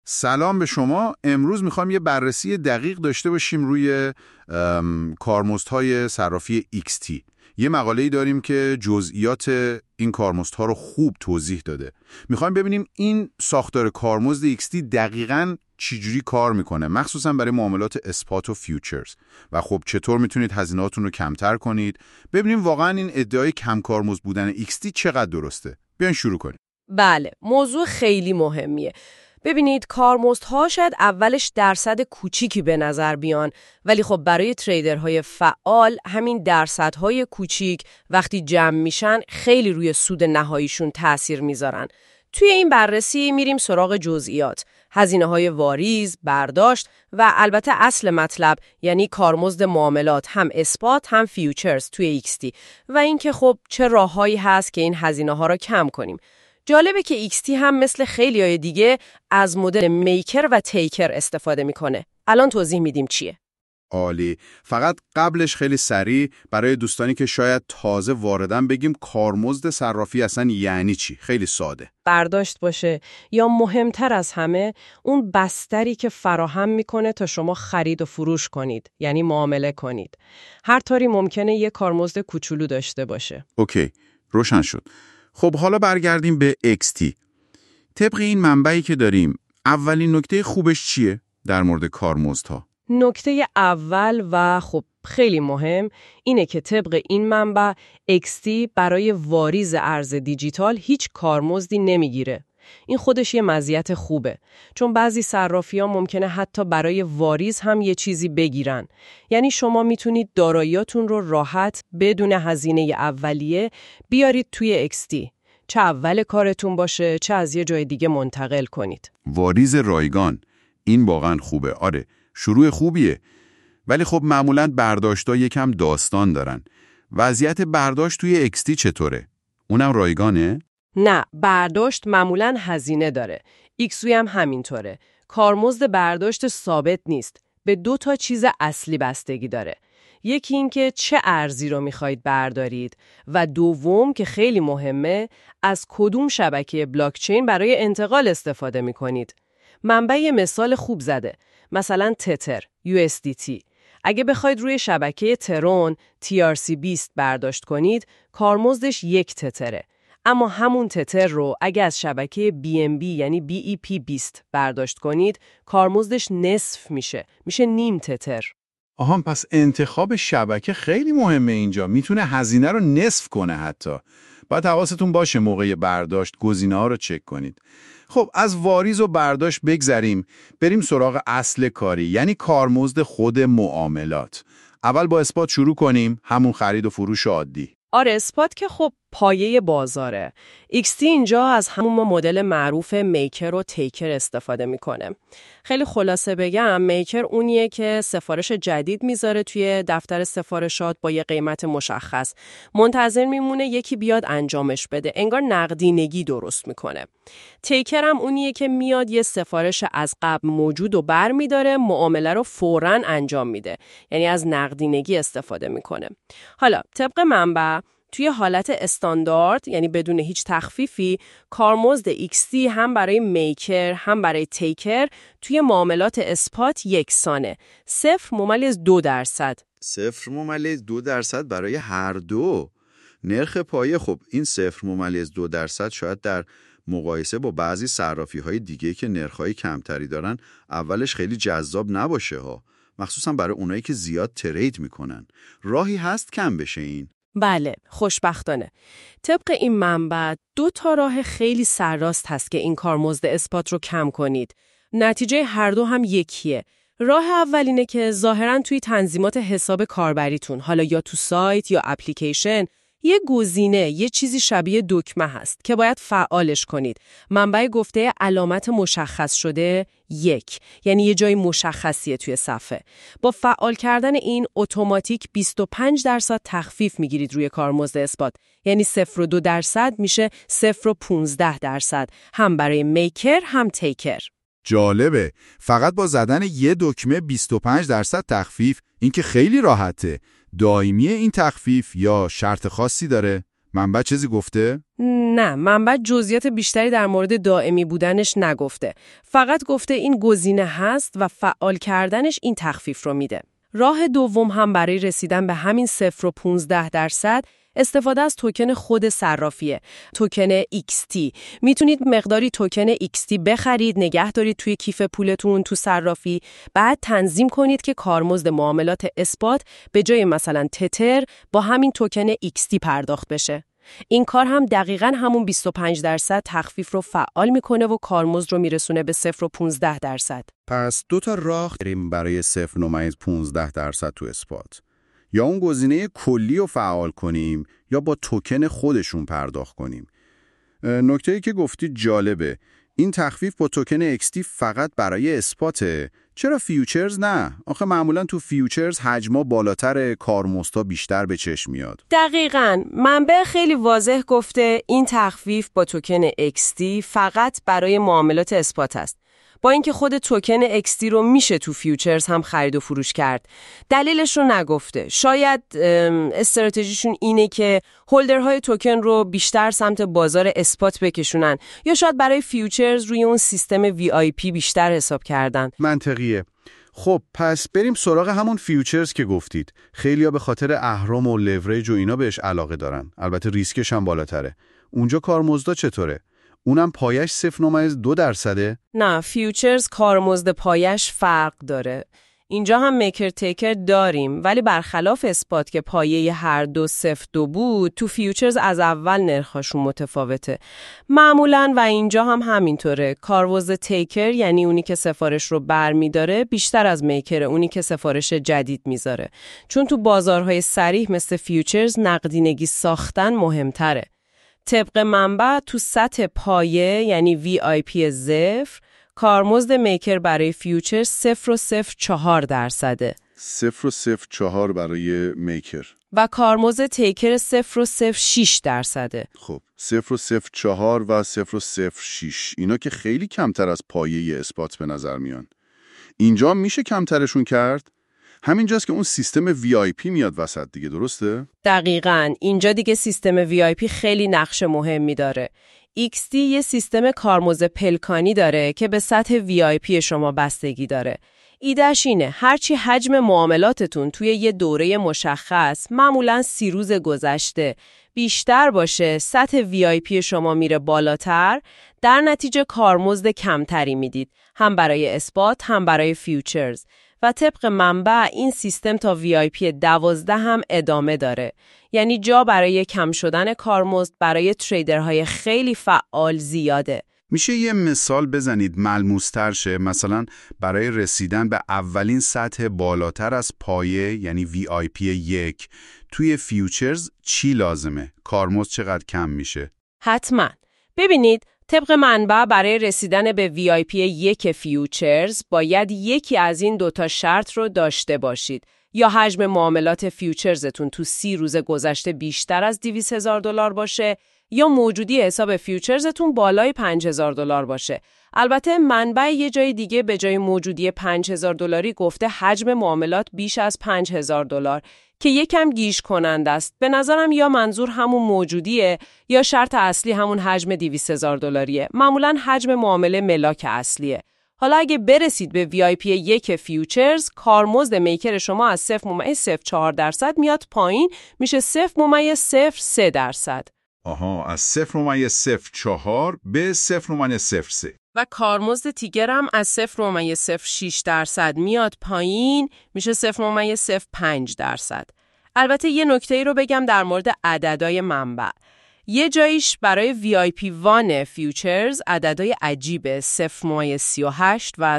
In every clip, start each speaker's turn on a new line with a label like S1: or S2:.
S1: سلام به شما. امروز میخوایم یه بررسی دقیق داشته باشیم روی کارمزدهای صرافی XT. یه مقاله‌ای داریم که جزئیات این کارمزدها رو خوب توضیح داده. میخوایم ببینیم این ساختار کارمزد XT دقیقاً چجوری کار میکنه، مخصوصاً برای معاملات اسپات و فیوچرز، و خب چطور میتونید هزینه‌هاتون رو کمتر کنید. ببینیم واقعاً این ادعای کم کارمزد بودن XT چقدر درسته. بیاین شروع کنیم.
S2: بله، موضوع خیلی مهمیه. ببینید کارمزدها شاید اولش درصد کوچیکی به نظر بیان، ولی خب برای تریدرهای فعال همین درصدهای کوچیک وقتی جمع میشن خیلی روی سود نهاییشون تأثیر میذارن. توی این بررسی میریم سراغ جزئیات، هزینه‌های واریز، برداشت و البته اصل مطلب، یعنی کارمزد معاملات، هم اسپات هم فیوچرز توی XT، و اینکه خب چه راههایی هست که این هزینه‌ها رو کم کنیم. جالبه که XT هم مثل خیلیای دیگه از مدل میکر و تیکر استفاده میکنه. الان توضیح میدیم چیه.
S1: عالی. فقط قبلش خیلی سریع برای دوستانی که شاید تازه واردن بگیم کارمزد صرافی اصلا یعنی چی؟ خیلی ساده.
S2: برداشت باشه یا مهمتر از همه اون بستری که فراهم میکنه تا شما خرید و فروش کنید، یعنی معامله کنید. هر طوری ممکنه یه کارمزد کوچولو داشته باشه.
S1: اوکی، روشن شد. خب حالا برگردیم به XT. طبق این منبعی که داریم، اولین نکته خوبش چیه در مورد کارمزدها؟
S2: نکته اول و خب خیلی مهم اینه که طبق این منبع XT برای واریز ارز دیجیتال هیچ کارمزدی نمیگیره. این خودش یه مزیت خوبه، چون بعضی صرافی‌ها ممکنه حتی برای واریز هم یه چیزی بگیرن. یعنی شما میتونید داراییاتون رو راحت بدون هزینه اولیه بیارید توی XT، چه اول کارتون باشه چه از یه جای دیگه منتقل کنید.
S1: واریز رایگان، این واقعا خوبه. آره، شروع خوبیه. ولی خب معمولاً برداشت‌ها یکم داستان دارن. وضعیت برداشت توی XT چطوره؟ اونم رایگانه؟
S2: نه، برداشت معمولاً هزینه داره. XT هم همینطوره. کارمزد برداشت ثابت نیست. به 2 چیز اصلی بستگی داره. یکی این که چه ارزی رو میخواید بردارید و دوم که خیلی مهمه از کدوم شبکه بلاکچین برای انتقال استفاده میکنید. منبع یه مثال خوب زده. مثلا تتر، USDT. اگه بخواید روی شبکه ترون TRC20 برداشت کنید، کارمزدش 1 تتره. اما همون تتر رو اگه از شبکه BNB یعنی BEP20 برداشت کنید، کارمزدش نصف میشه نیم تتر.
S3: آها، پس انتخاب شبکه خیلی مهمه اینجا. میتونه هزینه رو نصف کنه حتی. باید حواستون باشه موقع برداشت گزینه‌ها رو چک کنید. خب از واریز و برداشت بگذریم، بریم سراغ اصل کاری، یعنی کارمزد خود معاملات. اول با اسپات شروع کنیم، همون خرید و فروش عادی.
S2: آره، اسپات که خب پایه بازاره. XT اینجا از همون مدل معروف میکر و تیکر استفاده میکنه. خیلی خلاصه بگم، میکر اونیه که سفارش جدید میذاره توی دفتر سفارشات با یه قیمت مشخص. منتظر میمونه یکی بیاد انجامش بده. انگار نقدینگی درست میکنه. تیکر هم اونیه که میاد یه سفارش از قبل موجود و بر میداره، معامله رو فوراً انجام میده. یعنی از نقدینگی استفاده میکنه. حالا طبق منبع توی حالت استاندارد، یعنی بدون هیچ تخفیفی، کارمزد XT هم برای میکر هم برای تیکر توی معاملات اسپات یکسانه. 0.2%.
S4: 0.2% برای هر دو. نرخ پایه، خب این 0.2% شاید در مقایسه با بعضی صرافی‌های دیگه که نرخ‌های کمتری دارن اولش خیلی جذاب نباشه ها، مخصوصا برای اونایی که زیاد ترید میکنن. راهی هست کم بشه این؟
S2: بله، خوشبختانه. طبق این منبع 2 راه خیلی سرراست هست که این کارمزد اثبات رو کم کنید. نتیجه هر دو هم یکیه. راه اول اینه که ظاهراً توی تنظیمات حساب کاربریتون، حالا یا تو سایت یا اپلیکیشن، یه گزینه، یه چیزی شبیه دکمه هست که باید فعالش کنید. منبع گفته علامت مشخص شده 1، یعنی یه جای مشخصیه توی صفحه. با فعال کردن این اتوماتیک 25% تخفیف میگیرید روی کارمزد اثبات. یعنی 0.2% میشه 0.15%، هم برای میکر هم تیکر.
S1: جالبه. فقط با زدن یه دکمه 25% تخفیف، این که خیلی راحته. دائمیه این تخفیف یا شرط خاصی داره؟ منبع چیزی گفته؟
S2: نه، منبع جزئیات بیشتری در مورد دائمی بودنش نگفته. فقط گفته این گزینه هست و فعال کردنش این تخفیف رو میده. راه دوم هم برای رسیدن به همین 0 و 15% استفاده از توکن خود صرافیه، توکن XT. میتونید مقداری توکن XT بخرید، نگه دارید توی کیف پولتون تو صرافی، بعد تنظیم کنید که کارمزد معاملات اثبات به جای مثلا تتر با همین توکن XT پرداخت بشه. این کار هم دقیقاً همون 25% تخفیف رو فعال میکنه و کارمزد رو میرسونه به 0 و 15%.
S1: پس 2 تا راه داریم برای 0.15% تو اثبات. یا اون گزینه کلی رو فعال کنیم یا با توکن خودشون پرداخت کنیم. نکته‌ای که گفتید جالبه. این تخفیف با توکن XT فقط برای اثباته. چرا فیوچرز نه؟ آخه معمولا تو فیوچرز حجما بالاتر، کارمزدها بیشتر به چشم میاد.
S2: دقیقاً. منبع خیلی واضح گفته این تخفیف با توکن XT فقط برای معاملات اثبات است. با اینکه خود توکن XT رو میشه تو فیوچرز هم خرید و فروش کرد. دلیلش رو نگفته. شاید استراتژیشون اینه که هولدرهای توکن رو بیشتر سمت بازار اثبات بکشونن، یا شاید برای فیوچرز روی اون سیستم VIP بیشتر حساب کردن.
S1: منطقیه. خب پس بریم سراغ همون فیوچرز که گفتید. خیلیا به خاطر اهرم و لورج و اینا بهش علاقه دارن. البته ریسکش هم بالاتره. اونجا کارمزدا چطوره؟ اونم پایش 0.2%؟
S2: نه، فیوچرز کارمزد پایش فرق داره. اینجا هم میکر تیکر داریم، ولی برخلاف اثبات که پایه هر دو 0.2 بود، تو فیوچرز از اول نرخاشون متفاوته. معمولاً و اینجا هم همینطوره. کارمزد تیکر یعنی اونی که سفارش رو برمی‌داره بیشتر از میکر اونی که سفارش جدید میذاره. چون تو بازارهای صریح مثل فیوچرز نقدینگی ساختن مهمتره. طبق منبع تو سطح پایه یعنی VIP 0 کارمزد میکر برای فیوچر 0.04%.
S1: 0.04 برای میکر
S2: و کارمزد تیکر 0.06%.
S1: خب 0.04 و 0.06 اینا که خیلی کمتر از پایه اثبات به نظر میان. اینجا میشه کمترشون کرد؟ همینجاست که اون سیستم VIP میاد وسط دیگه، درسته؟
S2: دقیقاً. اینجا دیگه سیستم VIP خیلی نقش مهمی داره. XT یه سیستم کارمزد پلکانی داره که به سطح VIP شما بستگی داره. ایدهش اینه هرچی حجم معاملاتتون توی یه دوره مشخص، معمولاً 30 روز گذشته، بیشتر باشه، سطح VIP شما میره بالاتر، در نتیجه کارمزد کمتری میدید، هم برای اثبات هم برای فیوچرز. و طبق منبع این سیستم تا VIP 12 هم ادامه داره. یعنی جا برای کم شدن کارمزد برای تریدرهای خیلی فعال زیاده.
S1: میشه یه مثال بزنید ملموس‌تر شه؟ مثلا برای رسیدن به اولین سطح بالاتر از پایه یعنی VIP 1 توی فیوچرز چی لازمه؟ کارمزد چقدر کم میشه؟
S2: حتما. ببینید طبق منبع برای رسیدن به VIP 1 فیوچرز باید یکی از این 2 تا شرط رو داشته باشید. یا حجم معاملات فیوچرزتون تو 30 روز گذشته بیشتر از $200,000 باشه، یا موجودی حساب فیوچرزتون بالای $5,000 باشه. البته منبع یه جای دیگه به جای موجودی $5,000 گفته حجم معاملات بیش از $5,000 که یکم گیج کننده است. به نظرم یا منظور همون موجودیه یا شرط اصلی همون حجم $200,000. معمولاً حجم معامله ملاک اصلیه. حالا اگه برسید به VIP 1 فیوچرز، کارمزد میکر شما از 0.04% میاد پایین، میشه 0.03%.
S3: آها، از 0.04 به 0.03.
S2: و کارمزد تیگر هم از 0.06% میاد پایین، میشه 0.05%. البته یه نکته‌ای رو بگم در مورد عددهای منبع. یه جاییش برای VIP 1 فیوچرز عددهای عجیبه 0.38 و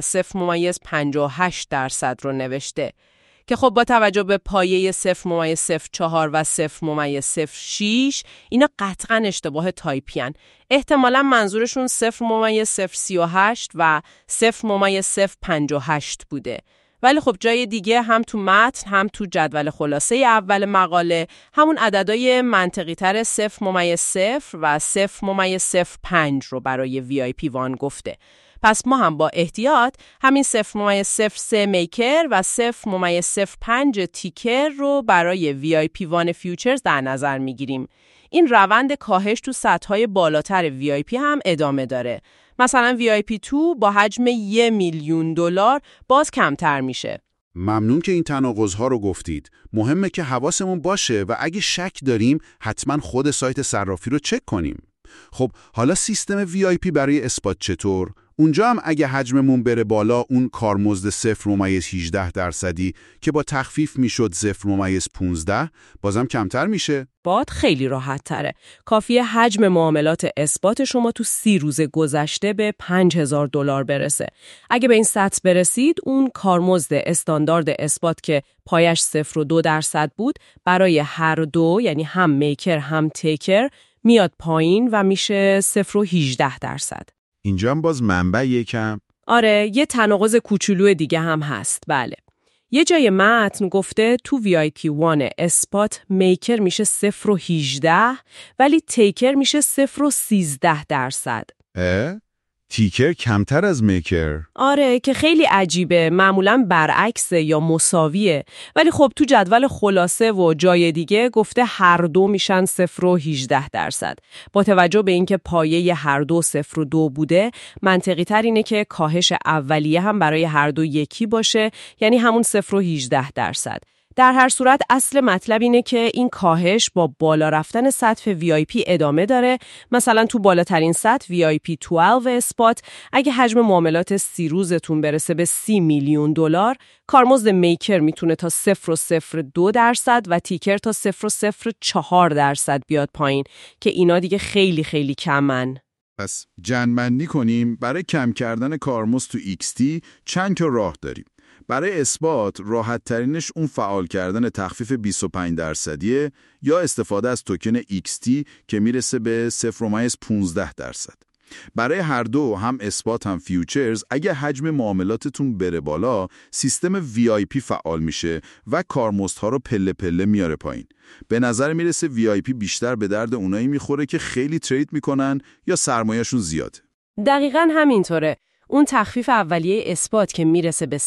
S2: 0.58% رو نوشته که خب با توجه به پایه 0.04 و 0.06 اینا قطعاً اشتباه تایپیان. احتمالاً منظورشون 0.038 و 0.058 بوده. ولی خب جای دیگه هم تو متن هم تو جدول خلاصه اول مقاله همون عددهای منطقی تر 0.0 و 0.05 رو برای VIP 1 گفته. پس ما هم با احتیاط همین 0.03 میکر و 0.05 تیکر رو برای VIP 1 فیوچرز در نظر میگیریم. این روند کاهش تو سطح‌های بالاتر VIP هم ادامه داره. مثلا VIP2 با حجم $1,000,000 باز کمتر میشه.
S1: ممنون که این تناقض‌ها رو گفتید. مهمه که حواسمون باشه و اگه شک داریم حتما خود سایت صرافی رو چک کنیم. خب حالا سیستم VIP برای اثبات چطور؟ اونجا هم اگه حجممون بره بالا اون کارمزد 0.18% که با تخفیف میشد 0.15 بازم کمتر میشه؟
S2: باد خیلی راحت تره. کافیه حجم معاملات اثبات شما تو 30 روز گذشته به $5,000 برسه. اگه به این سطح برسید اون کارمزد استاندارد اثبات که پایش 0.2% بود برای هر دو، یعنی هم میکر هم تیکر، میاد پایین و میشه 0.18%.
S1: اینجا هم باز منبع یکم.
S2: آره، یه تناقض کوچولو دیگه هم هست. بله. یه جای متن گفته تو VIP1 اثبات میکر میشه 0.18 ولی تیکر میشه 0.13%.
S1: تیکر کمتر از میکر.
S2: آره که خیلی عجیبه، معمولاً برعکسه یا مساویه، ولی خب تو جدول خلاصه و جای دیگه گفته هر دو میشن 0.18%. با توجه به اینکه پایه هر دو 0.2 بوده، منطقی تر اینه که کاهش اولیه هم برای هر دو یکی باشه، یعنی همون 0.18%. در هر صورت اصل مطلب اینه که این کاهش با بالا رفتن سطح VIP ادامه داره. مثلا تو بالاترین سطح VIP12 اثبات اگه حجم معاملات 30 روزتون برسه به $30,000,000 کارمزد میکر میتونه تا 0.02% و تیکر تا 0.04% بیاد پایین که اینا دیگه خیلی خیلی کمن.
S1: پس جمع‌بندی کنیم، برای کم کردن کارمزد تو XT چند تا راه داریم. برای اثبات راحت ترینش اون فعال کردن تخفیف 25% یا استفاده از توکن XT که میرسه به 0.15%. برای هر دو، هم اثبات هم فیوچرز، اگه حجم معاملاتتون بره بالا سیستم VIP فعال میشه و کارمزدها رو پله پله میاره پایین. به نظر میرسه VIP بیشتر به درد اونایی میخوره که خیلی ترید میکنن یا سرمایه‌شون زیاده.
S2: دقیقاً همینطوره. اون تخفیف اولیه اثبات که میرسه به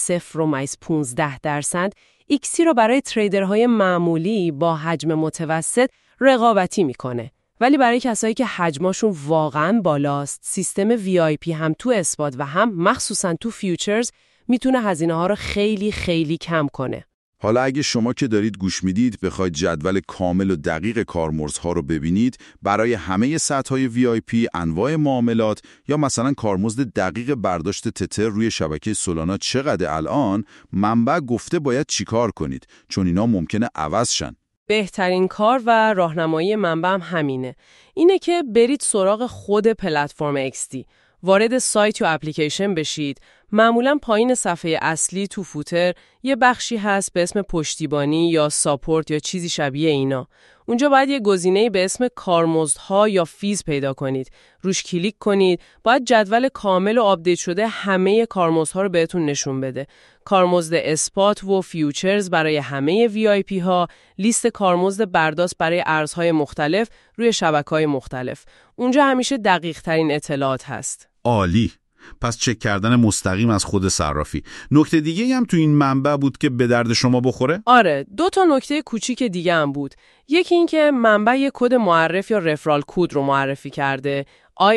S2: 0.15%، XT رو برای تریدرهای معمولی با حجم متوسط رقابتی میکنه. ولی برای کسایی که حجمشون واقعاً بالاست، سیستم VIP هم تو اثبات و هم مخصوصاً تو فیوچرز میتونه هزینه‌ها رو خیلی خیلی کم کنه.
S1: حالا اگه شما که دارید گوش میدید بخواید جدول کامل و دقیق کارمزدها رو ببینید، برای همه سطح‌های VIP، انواع معاملات یا مثلا کارمزد دقیق برداشت تتر روی شبکه سولانا چقدر الان، منبع گفته باید چیکار کنید، چون اینا ممکنه عوض شن.
S2: بهترین کار و راهنمایی منبع هم همینه. اینه که برید سراغ خود پلتفرم XT. وارد سایت یا اپلیکیشن بشید. معمولاً پایین صفحه اصلی تو فوتر یه بخشی هست به اسم پشتیبانی یا ساپورت یا چیزی شبیه اینا. اونجا باید یه گزینه‌ای به اسم کارمزدها یا فیز پیدا کنید. روش کلیک کنید. باید جدول کامل و آپدیت شده همه کارمزدها رو بهتون نشون بده. کارمزد اثبات و فیوچرز برای همه VIP ها، لیست کارمزد برداشت برای ارزهای مختلف روی شبکه‌های مختلف. اونجا همیشه دقیق ترین اطلاعات هست.
S1: عالی. پس چک کردن مستقیم از خود صرافی. نکته دیگه هم تو این منبع بود که به درد شما بخوره؟
S2: آره، 2 تا نکته کوچیک دیگه هم بود. یکی این که منبع یک کد معرف یا رفرال کد رو معرفی کرده،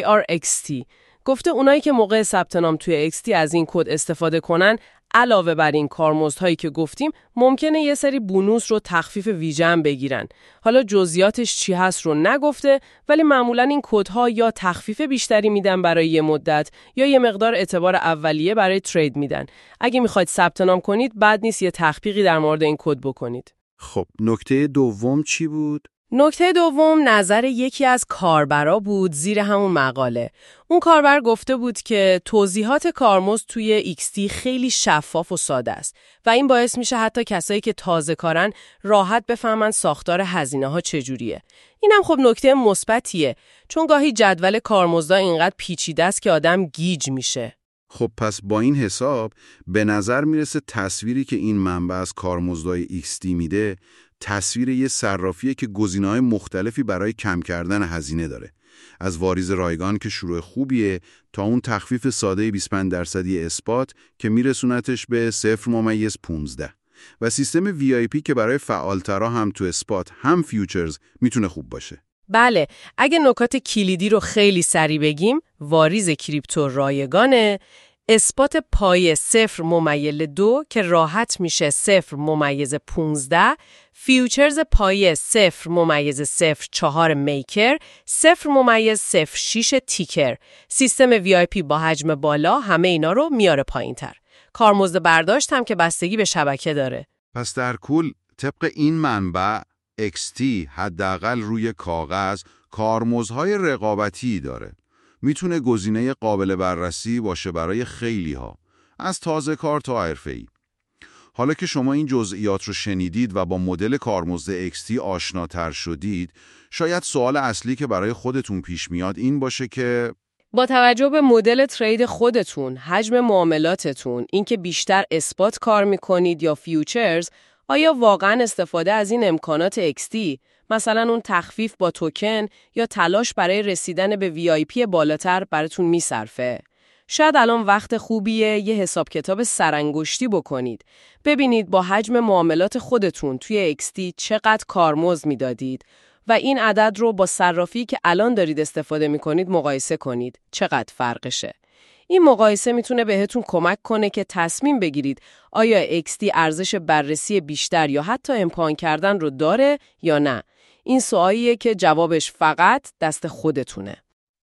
S2: IRXT. گفته اونایی که موقع ثبت نام توی XT از این کد استفاده کنن، علاوه بر این کارمزدهایی که گفتیم، ممکنه یه سری بونوس رو تخفیف ویژه هم بگیرن. حالا جزئیاتش چی هست رو نگفته، ولی معمولاً این کدها یا تخفیف بیشتری میدن برای یه مدت یا یه مقدار اعتبار اولیه برای ترید میدن. اگه میخواید ثبت نام کنید، بد نیست یه تحقیقی در مورد این کد بکنید.
S4: خب نکته دوم چی بود؟
S2: نکته دوم نظر یکی از کاربرا بود زیر همون مقاله. اون کاربر گفته بود که توضیحات کارمزد توی XT خیلی شفاف و ساده است و این باعث میشه حتی کسایی که تازه کارن راحت بفهمن ساختار هزینه‌ها چجوریه. اینم خب نکته مثبتیه، چون گاهی جدول کارمزدها اینقدر پیچیده است که آدم گیج میشه.
S1: خب پس با این حساب به نظر میرسه تصویری که این منبع از کارمزدهای XT میده تصویر یه صرافیه که گزینه‌های مختلفی برای کم کردن هزینه داره. از واریز رایگان که شروع خوبیه تا اون تخفیف ساده 25% اثبات که میرسونتش به 0.15 و سیستم VIP که برای فعالترها هم تو اثبات هم فیوچرز میتونه خوب باشه.
S2: بله، اگه نکات کلیدی رو خیلی سریع بگیم، واریز کریپتو رایگانه، اثبات پایه 0.2 که راحت میشه 0.15، فیوچرز پایه 0.04 میکر، 0.06 تیکر، سیستم VIP با حجم بالا، همه اینا رو میاره پایین‌تر. کارمزد برداشت هم که بستگی به شبکه داره.
S1: پس در کل طبق این منبع XT حداقل روی کاغذ کارمزدهای رقابتی داره. میتونه گزینه قابل بررسی باشه برای خیلی‌ها، از تازه کار تا حرفه‌ای. حالا که شما این جزئیات رو شنیدید و با مدل کارمزد XT آشناتر شدید، شاید سوال اصلی که برای خودتون پیش میاد این باشه که
S2: با توجه به مدل ترید خودتون، حجم معاملاتتون، اینکه بیشتر اثبات کار میکنید یا فیوچرز، آیا واقعاً استفاده از این امکانات XT، مثلا اون تخفیف با توکن یا تلاش برای رسیدن به VIP بالاتر براتون میصرفه؟ شاید الان وقت خوبیه یه حساب کتاب سرانگشتی بکنید. ببینید با حجم معاملات خودتون توی XT چقدر کارمزد میدادید و این عدد رو با صرافی که الان دارید استفاده میکنید مقایسه کنید. چقدر فرقشه؟ این مقایسه میتونه بهتون کمک کنه که تصمیم بگیرید آیا XT ارزش بررسی بیشتر یا حتی امتحان کردن رو داره یا نه. این سوالیه که جوابش فقط دست خودتونه.